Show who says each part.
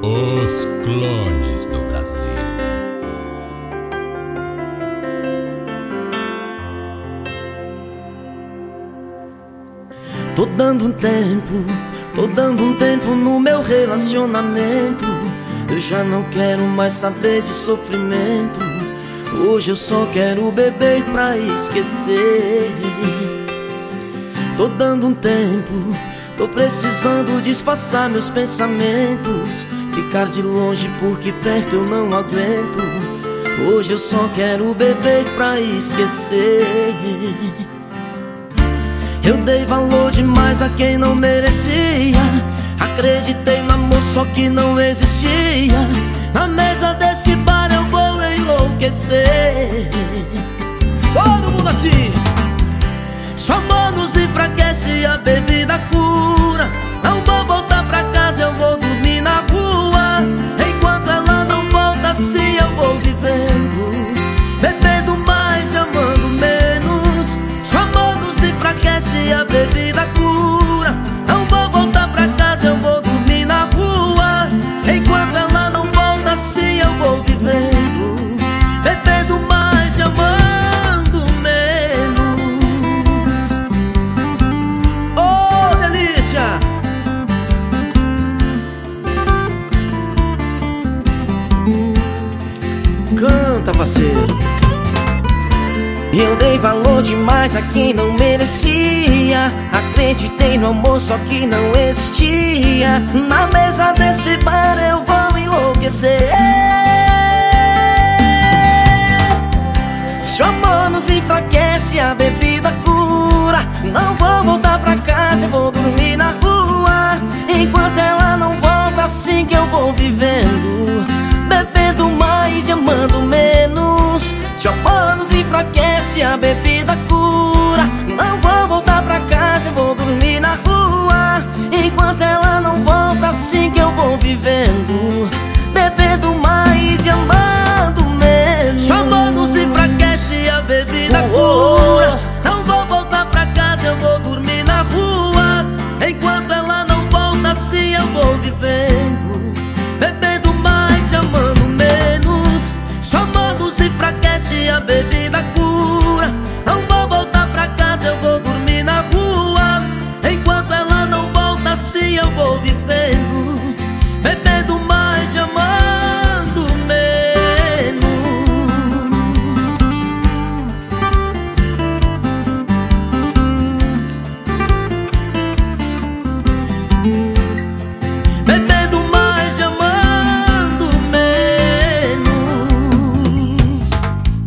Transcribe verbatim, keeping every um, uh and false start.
Speaker 1: Os clones do Brasil.
Speaker 2: Tô dando um tempo, tô dando um tempo no meu relacionamento. Eu já não quero mais saber de sofrimento. Hoje eu só quero beber pra esquecer. Tô dando um tempo, tô precisando disfarçar meus pensamentos, ficar de longe porque perto eu não aguento. Hoje eu só quero beber pra esquecer. Eu dei valor demais a quem não merecia, acreditei no amor só que não existia. Na mesa desse bar eu vou enlouquecer. Todo mundo assim. Sua mão nos enfraquece, a bebida cura. Não vou voltar pra casa, eu vou dormir na rua. Enquanto ela não volta, assim eu vou vivendo, bebendo mais e amando menos. Sua mão nos enfraquece, a bebida cura. Não vou voltar pra casa, eu vou dormir na rua. Enquanto ela não volta, assim eu vou vivendo, bebendo mais e amando menos. Oh, delícia! Canta, parceiro. Eu dei valor demais a quem não merecia, acreditei no amor só que não existia. Na mesa desse bar eu vou enlouquecer. Seu amor nos enfraquece, a bebida cura. Não vou voltar pra casa, eu vou dormir na rua. Enquanto ela não volta, assim que eu vou vivendo, bebendo mais e amando menos. Seu amor nos enfraquece, a bebida cura. Não vou voltar pra casa, eu vou dormir na rua. Enquanto ela não volta, assim que eu vou vivendo, bebendo mais e amando menos. Seu amor nos enfraquece, a bebida cura. Não vou voltar pra casa, eu vou dormir na rua. Enquanto ela não volta, assim eu vou vivendo, bebendo mais e amando menos. Seu amor nos enfraquece, a bebida cura. Não vou voltar pra casa, eu vou dormir na rua. Enquanto ela não volta, assim eu vou viver.